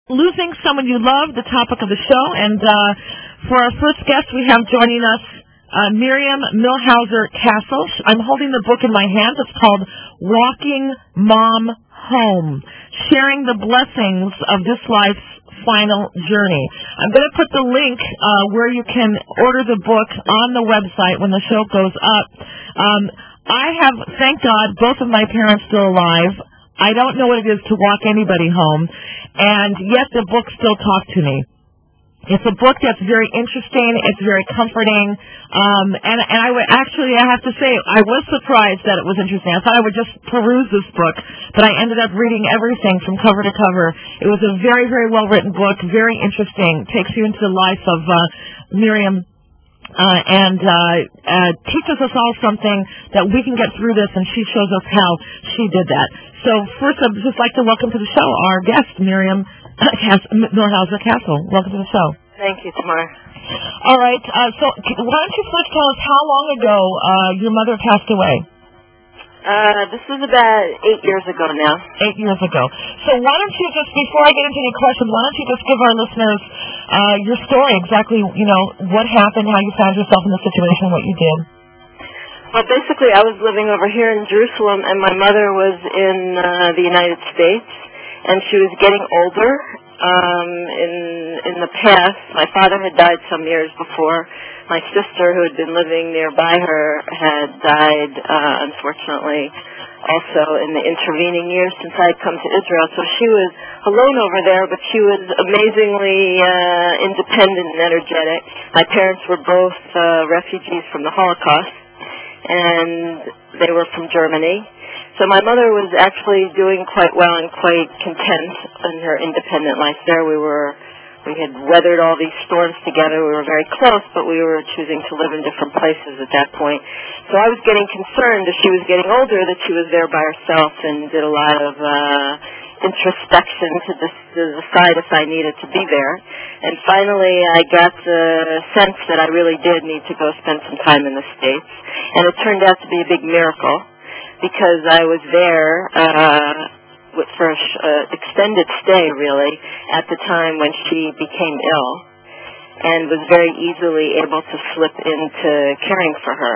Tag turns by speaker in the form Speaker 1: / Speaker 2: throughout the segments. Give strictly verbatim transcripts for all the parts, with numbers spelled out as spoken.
Speaker 1: Losing someone you love, the topic of the show. And uh, for our first guest, we have joining us uh, Miriam Millhauser Castle. I'm holding the book in my hands. It's called Walking Mom Home, Sharing the Blessings of This Life's Final Journey. I'm going to put the link uh, where you can order the book on the website when the show goes up. Um, I have, thank God, both of my parents still alive. I don't know what it is to walk anybody home, and yet the book still talks to me. It's a book that's very interesting. It's very comforting, um, and, and I would actually, I have to say, I was surprised that it was interesting. I thought I would just peruse this book, but I ended up reading everything from cover to cover. It was a very, very well-written book, very interesting. Takes you into the life of uh, Miriam. Uh, and uh, uh, teaches us all something that we can get through this, and she shows us how she did that. So first, I'd just like to welcome to the show our guest, Miriam Millhauser Castle. Welcome to the show.
Speaker 2: Thank you, Tamar.
Speaker 1: All right. Uh, so why don't you first tell us how long ago uh, your mother passed away?
Speaker 2: Uh, this was about eight years ago now.
Speaker 1: Eight years ago. So why don't you just, before I get into any questions, why don't you just give our listeners uh, your story, exactly, you know, what happened, how you found yourself in the situation, what you did.
Speaker 2: Well, basically, I was living over here in Jerusalem, and my mother was in uh, the United States, and she was getting older. Um, in in the past, my father had died some years before. My sister, who had been living nearby her, had died, uh, unfortunately, also in the intervening years since I had come to Israel. So she was alone over there, but she was amazingly uh, independent and energetic. My parents were both uh, refugees from the Holocaust, and they were from Germany. So my mother was actually doing quite well and quite content in her independent life there. We were, we had weathered all these storms together. We were very close, but we were choosing to live in different places at that point. So I was getting concerned as she was getting older that she was there by herself and did a lot of uh, introspection to, dis- to decide if I needed to be there. And finally I got the sense that I really did need to go spend some time in the States. And it turned out to be a big miracle, because I was there uh, with, for an sh- uh, extended stay, really, at the time when she became ill, and was very easily able to slip into caring for her.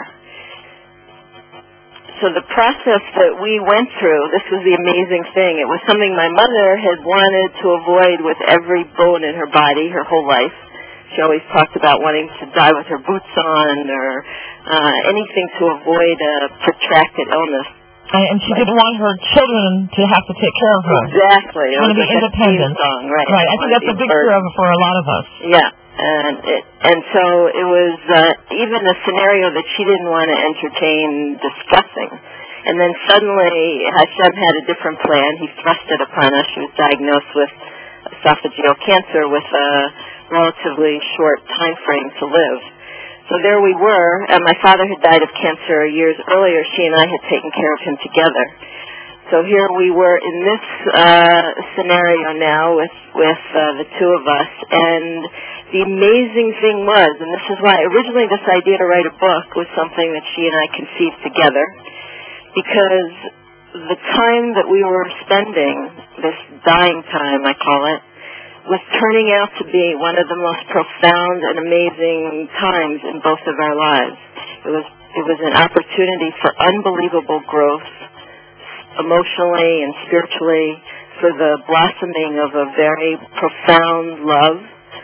Speaker 2: So the process that we went through, this was the amazing thing. It was something my mother had wanted to avoid with every bone in her body her whole life. She always talked about wanting to die with her boots on, or uh, anything to avoid a protracted illness.
Speaker 1: And she didn't want her children to have to take care of her.
Speaker 2: Exactly.
Speaker 1: She wanted to be independent.
Speaker 2: Song, right.
Speaker 1: Right. I think that's a big fear for a lot of us.
Speaker 2: Yeah. And it, and so it was uh, even a scenario that she didn't want to entertain discussing. And then suddenly Hashem had a different plan. He thrust it upon us. She was diagnosed with esophageal cancer with a relatively short time frame to live. So there we were, and my father had died of cancer years earlier. She and I had taken care of him together. So here we were in this uh, scenario now with, with uh, the two of us, and the amazing thing was, and this is why originally this idea to write a book was something that she and I conceived together, because the time that we were spending, this dying time I call it, was turning out to be one of the most profound and amazing times in both of our lives. It was it was an opportunity for unbelievable growth, emotionally and spiritually, for the blossoming of a very profound love,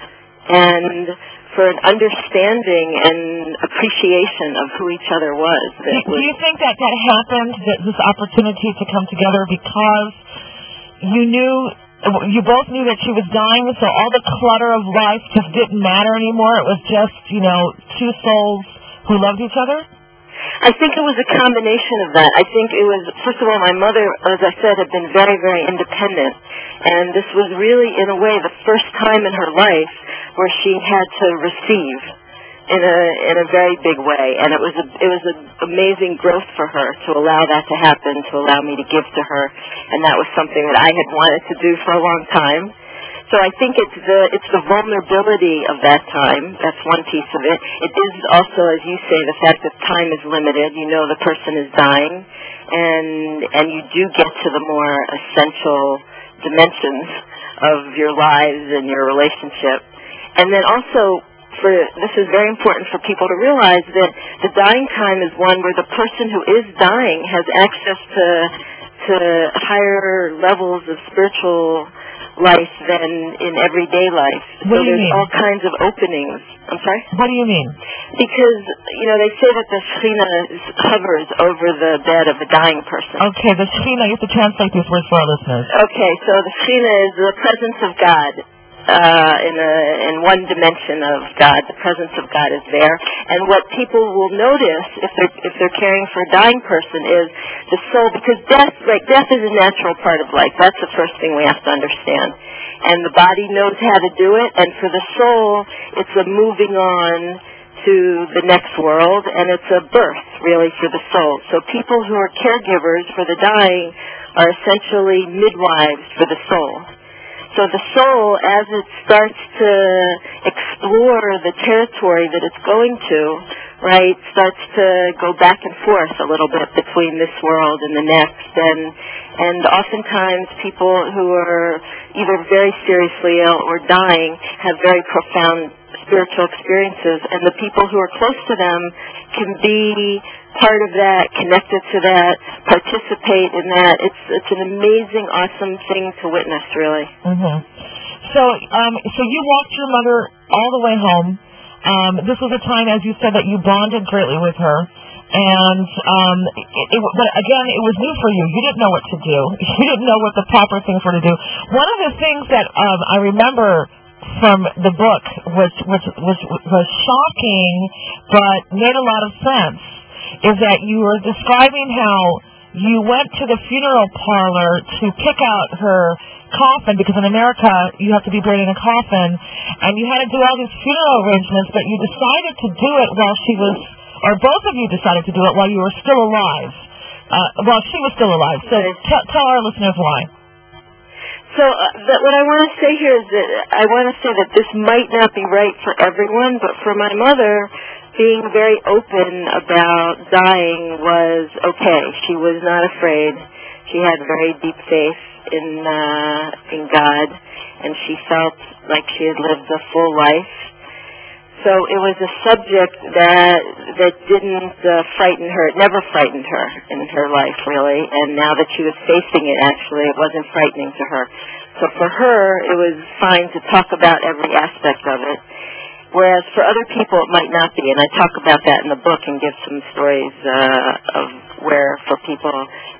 Speaker 2: and for an understanding and appreciation of who each other was.
Speaker 1: Do, do you think that that happened, that this opportunity to come together, because you knew... You both knew that she was dying, so all the clutter of life just didn't matter anymore? It was just, you know, two souls who loved each other?
Speaker 2: I think it was a combination of that. I think it was, first of all, my mother, as I said, had been very, very independent. And this was really, in a way, the first time in her life where she had to receive in a in a very big way. And it was a, it was an amazing growth for her to allow that to happen, to allow me to give to her. And that was something that I had wanted to do for a long time. So I think it's the it's the vulnerability of that time. That's one piece of it. It is also, as you say, the fact that time is limited. You know the person is dying, and and you do get to the more essential dimensions of your lives and your relationship. And then also, for this is very important for people to realize that the dying time is one where the person who is dying has access to to higher levels of spiritual life than in everyday life.
Speaker 1: What
Speaker 2: so
Speaker 1: do you
Speaker 2: there's
Speaker 1: mean?
Speaker 2: all kinds of openings. I'm sorry?
Speaker 1: What do you mean?
Speaker 2: Because, you know, they say that the Shekhinah hovers over the bed of a dying person.
Speaker 1: Okay, the Shekhinah, you have to translate these words for our listeners.
Speaker 2: Okay, so the Shekhinah is the presence of God. Uh, in a in one dimension of God, the presence of God is there, and what people will notice if they're if they're caring for a dying person is the soul, because death, like death, is a natural part of life. That's the first thing we have to understand, and the body knows how to do it, and for the soul, it's a moving on to the next world, and it's a birth really for the soul. So people who are caregivers for the dying are essentially midwives for the soul. So the soul, as it starts to explore the territory that it's going to, right, starts to go back and forth a little bit between this world and the next. And and oftentimes people who are either very seriously ill or dying have very profound spiritual experiences. And the people who are close to them can be part of that, connected to that, participate in that. It's it's an amazing, awesome thing to witness, really.
Speaker 1: Mm-hmm. So, um, so you walked your mother all the way home. Um, this was a time, as you said, that you bonded greatly with her. And um, it, it, but again, it was new for you. You didn't know what to do. You didn't know what the proper things were to do. One of the things that um, I remember from the book was was was was shocking, but made a lot of sense, is that you were describing how you went to the funeral parlor to pick out her coffin, because in America you have to be buried in a coffin, and you had to do all these funeral arrangements, but you decided to do it while she was, or both of you decided to do it while you were still alive, uh, while she was still alive. So t- tell our listeners why.
Speaker 2: So uh, that what I want to say here is that I want to say that this might not be right for everyone, but for my mother, being very open about dying was okay. She was not afraid. She had very deep faith in uh, in God, and she felt like she had lived a full life. So it was a subject that that didn't uh, frighten her. It never frightened her in her life, really. And now that she was facing it, actually, it wasn't frightening to her. So for her, it was fine to talk about every aspect of it. Whereas for other people, it might not be. And I talk about that in the book and give some stories uh, of where, for people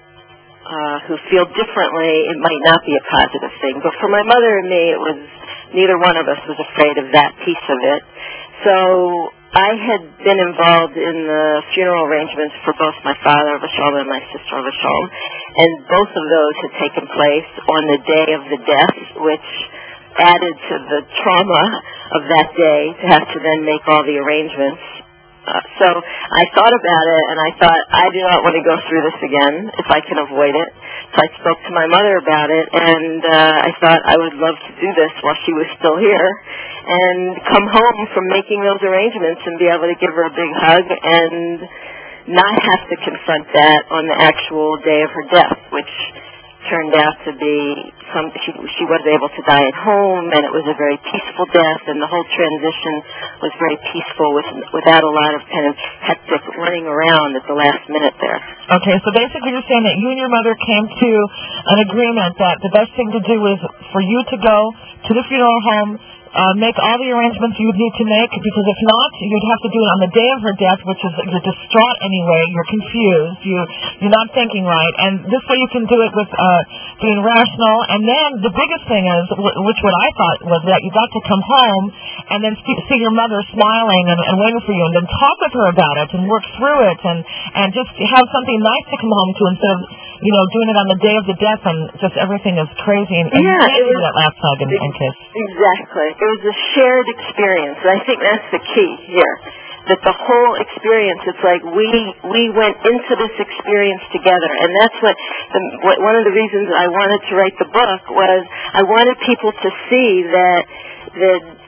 Speaker 2: uh, who feel differently, it might not be a positive thing. But for my mother and me, it was neither one of us was afraid of that piece of it. So I had been involved in the funeral arrangements for both my father, Vashom, and my sister, Vashom, and both of those had taken place on the day of the death, which added to the trauma of that day to have to then make all the arrangements. Uh, so I thought about it, and I thought, I do not want to go through this again if I can avoid it. So I spoke to my mother about it, and uh, I thought I would love to do this while she was still here and come home from making those arrangements and be able to give her a big hug and not have to confront that on the actual day of her death, which turned out to be some, she, she was able to die at home, and it was a very peaceful death, and the whole transition was very peaceful with, without a lot of kind of hectic running around at the last minute there.
Speaker 1: Okay, so basically you're saying that you and your mother came to an agreement that the best thing to do is for you to go to the funeral home, Uh, make all the arrangements you would need to make, because if not, you'd have to do it on the day of her death, which is, you're distraught anyway, you're confused, you, you're not thinking right, and this way you can do it with uh, being rational. And then the biggest thing is, which what I thought was that you got to come home and then see your mother smiling and, and waiting for you, and then talk with her about it and work through it, and, and just have something nice to come home to instead of, you know, doing it on the day of the death and just everything is crazy, and, and
Speaker 2: yeah,
Speaker 1: you can't
Speaker 2: it was,
Speaker 1: do that last hug and, and kiss.
Speaker 2: Exactly. It was a shared experience, and I think that's the key here. That the whole experience, it's like we we went into this experience together, and that's what, the, what one of the reasons I wanted to write the book was I wanted people to see that that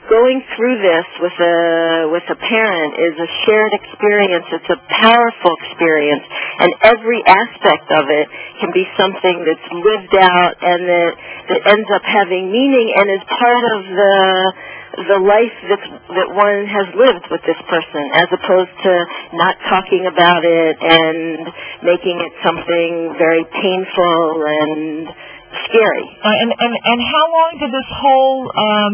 Speaker 2: going through this with a with a parent is a shared experience. It's a powerful experience, and every aspect of it can be something that's lived out and that that ends up having meaning and is part of the the life that that one has lived with this person, as opposed to not talking about it and making it something very painful and scary.
Speaker 1: Uh, and and and how long did this whole um,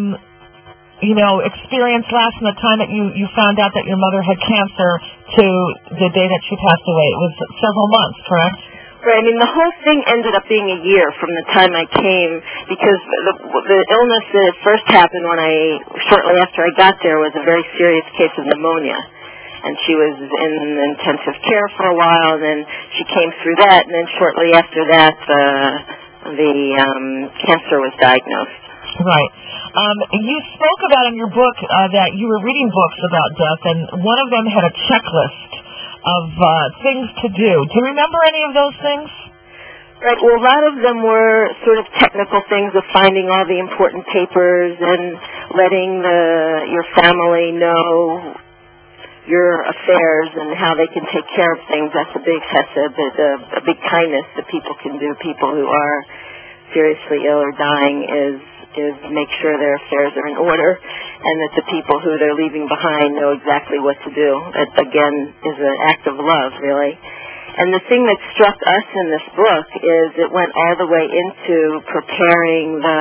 Speaker 1: you know experience last from the time that you you found out that your mother had cancer to the day that she passed away? It was several months, correct?
Speaker 2: Right. I mean, the whole thing ended up being a year from the time I came, because the, the illness that had first happened when I, shortly after I got there, was a very serious case of pneumonia. And she was in intensive care for a while, and then she came through that, and then shortly after that, uh, the um, cancer was diagnosed.
Speaker 1: Right. Um, you spoke about in your book uh, that you were reading books about death, and one of them had a checklist of uh, things to do. Do you remember any of those things?
Speaker 2: Right. Well, a lot of them were sort of technical things of finding all the important papers and letting the your family know your affairs and how they can take care of things. That's a big chesed, a, a big kindness that people can do. People who are seriously ill or dying is is make sure their affairs are in order, and that the people who they're leaving behind know exactly what to do. It, again, is an act of love, really. And the thing that struck us in this book is it went all the way into preparing the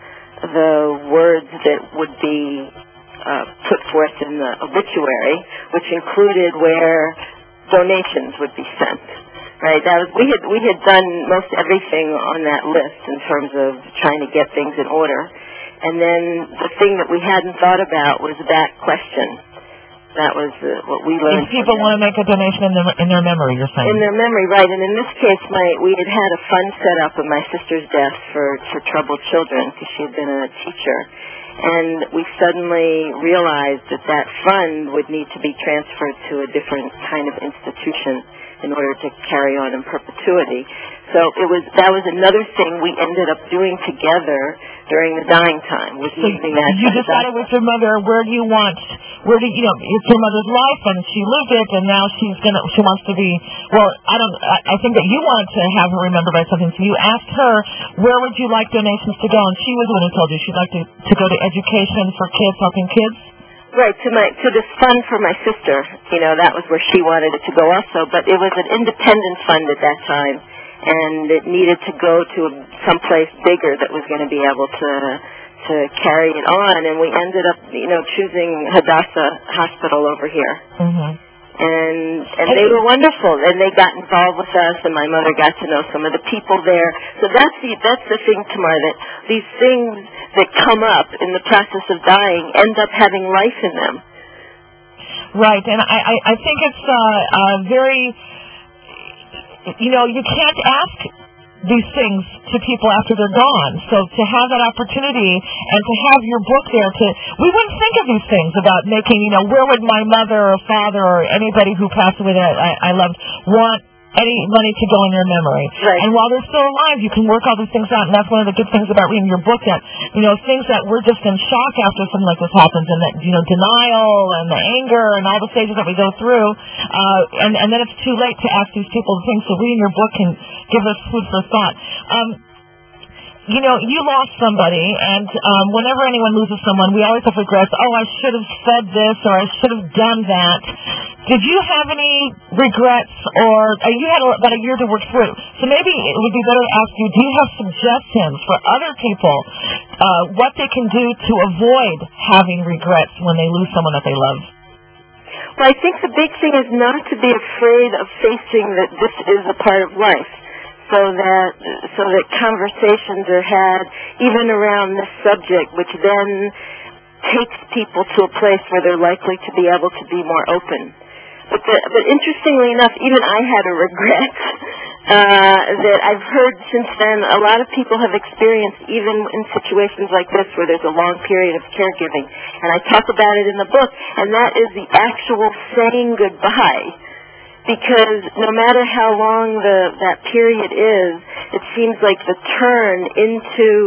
Speaker 2: the words that would be uh, put forth in the obituary, which included where donations would be sent. Right, that was we had we had done most everything on that list in terms of trying to get things in order, and then the thing that we hadn't thought about was that question. That was uh, what we learned.
Speaker 1: If people want to make a donation in their in their memory, you're saying?
Speaker 2: In their memory, right? And in this case, my we had had a fund set up of my sister's death for for troubled children, because she had been a teacher. And we suddenly realized that that fund would need to be transferred to a different kind of institution in order to carry on in perpetuity. So it was that was another thing we ended up doing together during the dying time. Was
Speaker 1: so
Speaker 2: using that.
Speaker 1: You decided with your mother, where do you want? Where do you know? It's your mother's life, and she lived it, and now she's gonna. She wants to be. Well, I don't. I, I think that you wanted to have her remembered by something. So you asked her, where would you like donations to go? And she was the one who told you she'd like to to go to education for kids, helping kids.
Speaker 2: Right, to my to this fund for my sister. You know, that was where she wanted it to go also, but it was an independent fund at that time, and it needed to go to someplace bigger that was going to be able to to carry it on, and we ended up, you know, choosing Hadassah Hospital over here.
Speaker 1: Mm-hmm.
Speaker 2: And and they were wonderful, and they got involved with us, and my mother got to know some of the people there. So that's the that's the thing, Tamar, that these things that come up in the process of dying end up having life in them.
Speaker 1: Right, and I I, I think it's uh, uh, very, you know, you can't ask these things to people after they're gone. So to have that opportunity and to have your book there, to we wouldn't think of these things about making, you know, where would my mother or father or anybody who passed away that I, I loved want any money to go in their memory.
Speaker 2: Right.
Speaker 1: And while they're still alive, you can work all these things out, and that's one of the good things about reading your book, that, you know, things that we're just in shock after something like this happens, and that, you know, denial and the anger and all the stages that we go through, uh, and, and then it's too late to ask these people the things, so reading your book can give us food for thought. Um, You know, you lost somebody, and um, whenever anyone loses someone, we always have regrets. Oh, I should have said this, or I should have done that. Did you have any regrets, or uh, you had about a year to work through? So maybe it would be better to ask you, do you have suggestions for other people, uh, what they can do to avoid having regrets when they lose someone that they love?
Speaker 2: Well, I think the big thing is not to be afraid of facing that this is a part of life. So that so that conversations are had even around this subject, which then takes people to a place where they're likely to be able to be more open. But the, but interestingly enough, even I had a regret uh, that I've heard since then. A lot of people have experienced, even in situations like this where there's a long period of caregiving, and I talk about it in the book, and that is the actual saying goodbye. Because no matter how long the that period is, it seems like the turn into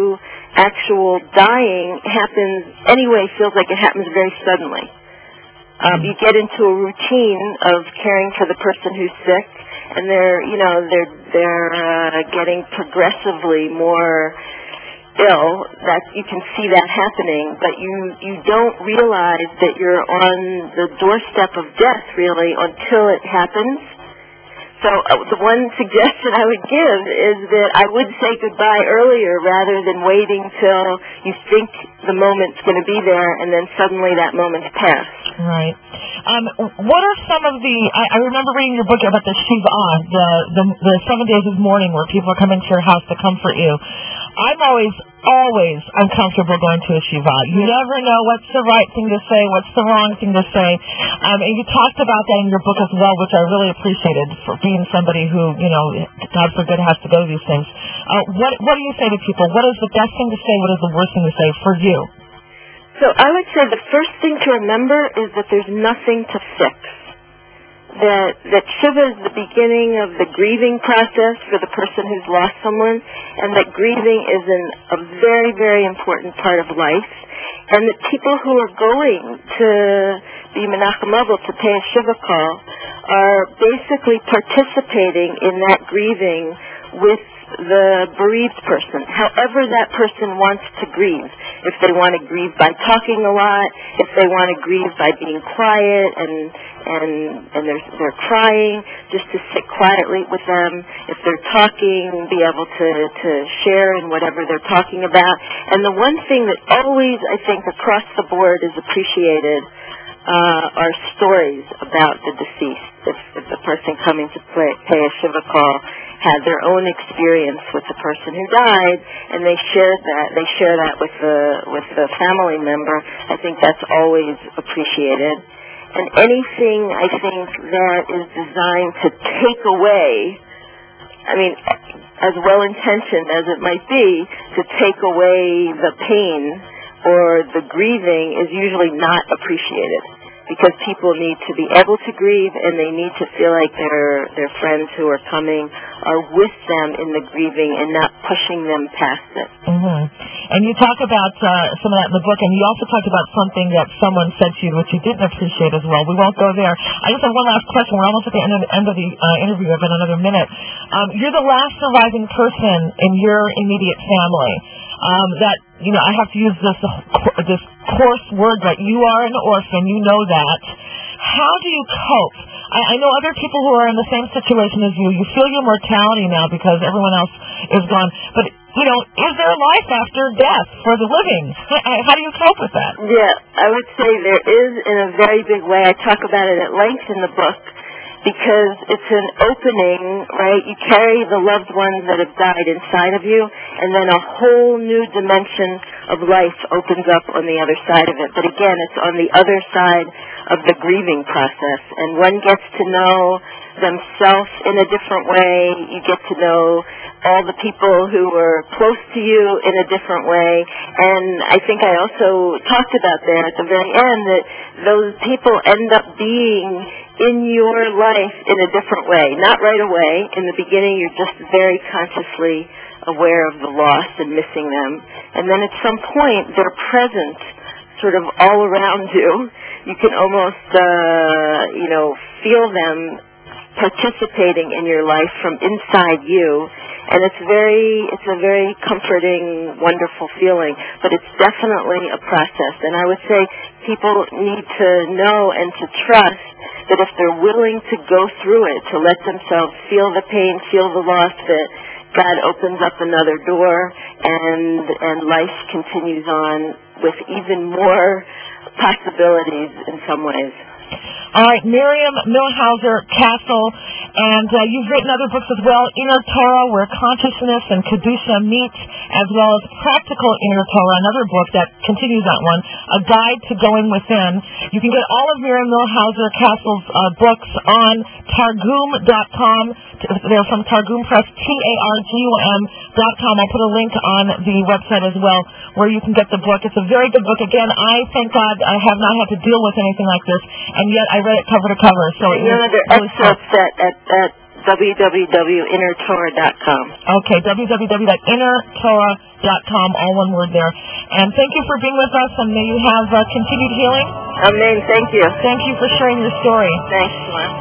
Speaker 2: actual dying happens anyway, feels like it happens very suddenly. Um, you get into a routine of caring for the person who's sick, and they're, you know, they're they're uh, getting progressively more ill. That you can see that happening, but you you don't realize that you're on the doorstep of death really until it happens. So uh, the one suggestion I would give is that I would say goodbye earlier rather than waiting till you think the moment's going to be there and then suddenly that moment's passed.
Speaker 1: Right. Um, what are some of the, I, I remember reading your book about the Shiva, the, the, the seven days of mourning where people are coming to your house to comfort you. I'm always, always uncomfortable going to a Shiva. You never know what's the right thing to say, what's the wrong thing to say. Um, and you talked about that in your book as well, which I really appreciated for being somebody who, you know, God forbid has to go to these things. Uh, what, what do you say to people? What is the best thing to say? What is the worst thing to say for you?
Speaker 2: So I would say the first thing to remember is that there's nothing to fix. That that Shiva is the beginning of the grieving process for the person who's lost someone, and that grieving is an, a very, very important part of life, and that people who are going to the Menachem Avot to pay a Shiva call are basically participating in that grieving with the bereaved person, however that person wants to grieve. If they want to grieve by talking a lot, if they want to grieve by being quiet and and and they're they're crying, just to sit quietly with them. If they're talking, be able to to share in whatever they're talking about. And the one thing that always, I think, across the board is appreciated uh, are stories about the deceased. If, if the person coming to play, pay a Shiva call had their own experience with the person who died, and they shared that, they share that with the with the family member, I think that's always appreciated. And anything, I think, that is designed to take away, I mean, as well-intentioned as it might be, to take away the pain or the grieving is usually not appreciated, because people need to be able to grieve, and they need to feel like their their friends who are coming are with them in the grieving and not pushing them past it.
Speaker 1: Mm-hmm. And you talk about uh, some of that in the book, and you also talked about something that someone said to you which you didn't appreciate as well. We won't go there. I just have one last question. We're almost at the end of the, end of the uh, interview. I've got another minute. Um, you're the last surviving person in your immediate family. Um, that, you know, I have to use this uh, this coarse word, but you are an orphan. You know that. How do you cope? I, I know other people who are in the same situation as you. You feel your mortality now because everyone else is gone. But, you know, is there life after death for the living? How do you cope with that?
Speaker 2: Yeah, I would say there is in a very big way. I talk about it at length in the book, because it's an opening, right? You carry the loved ones that have died inside of you, and then a whole new dimension of life opens up on the other side of it. But again, it's on the other side of the grieving process, and one gets to know themselves in a different way. You get to know all the people who were close to you in a different way. And I think I also talked about there at the very end that those people end up being in your life in a different way. Not right away. In the beginning, you're just very consciously aware of the loss and missing them. And then at some point, they're present sort of all around you. You can almost, uh, you know, feel them participating in your life from inside you. And it's very, it's a very comforting, wonderful feeling. But it's definitely a process. And I would say people need to know and to trust that if they're willing to go through it, to let themselves feel the pain, feel the loss, that God opens up another door, and and life continues on with even more possibilities in some ways.
Speaker 1: All right, Miriam Millhauser Castle, and uh, you've written other books as well, Inner Torah, Where Consciousness and Kedusha Meet, as well as Practical Inner Torah, another book that continues that one, A Guide to Going Within. You can get all of Miriam Millhauser Castle's uh, books on Targum dot com. They're from Targum Press, T A R G U M dot com. I'll put a link on the website as well where you can get the book. It's a very good book. Again, I, thank God, I have not had to deal with anything like this, and yet I read it cover to cover. So
Speaker 2: you know, there are excerpts that, that, that w w w dot inner torah dot com.
Speaker 1: Okay, w w w dot inner torah dot com, all one word there. And thank you for being with us, and may you have uh, continued healing.
Speaker 2: Amen. Thank you.
Speaker 1: Thank you for sharing your story.
Speaker 2: Thanks, Mom.